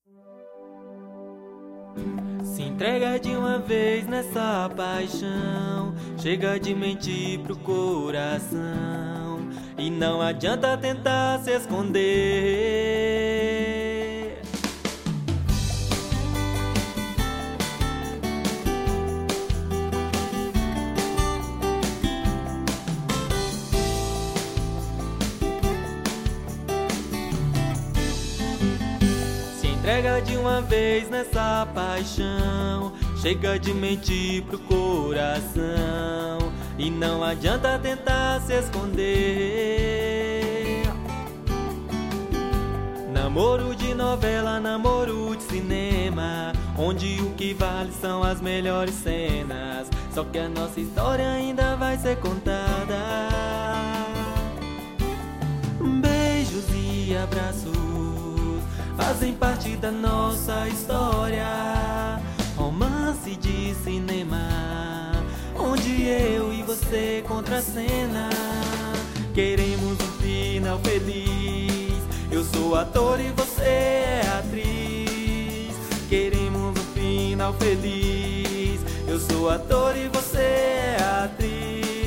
Se entrega de uma vez nessa paixão, chega de mentir pro coração, e não adianta tentar se esconder. Se entrega de uma vez nessa paixão, chega de mentir pro coração, e não adianta tentar se esconder. Namoro de novela, namoro de cinema, onde o que vale são as melhores cenas. Só que a nossa história ainda vai ser contada. Beijos e abraços fazem parte da nossa história. Romance de cinema, onde eu e você contra a cena. Queremos um final feliz, eu sou ator e você é atriz. Queremos um final feliz, eu sou ator e você é atriz.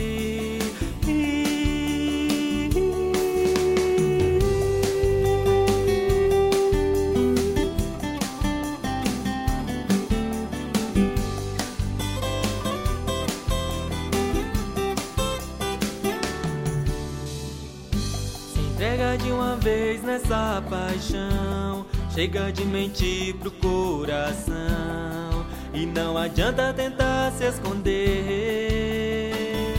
Entrega de uma vez nessa paixão, chega de mentir pro coração, e não adianta tentar se esconder.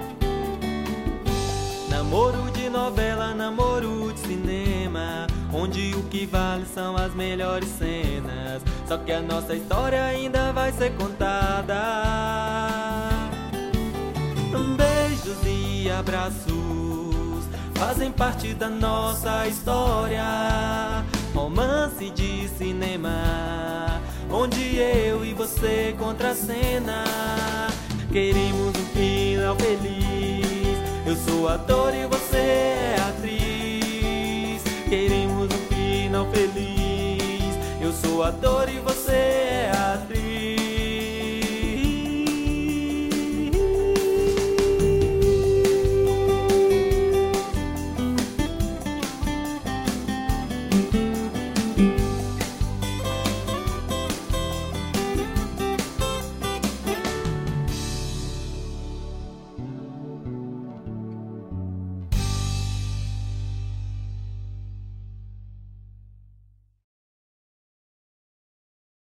Namoro de novela, namoro de cinema, onde o que vale são as melhores cenas. Só que a nossa história ainda vai ser contada. Beijos e abraços fazem parte da nossa história. Romance de cinema, onde eu e você contra a cena. Queremos um final feliz, eu sou ator e você é atriz. Queremos um final feliz, eu sou ator e você é atriz.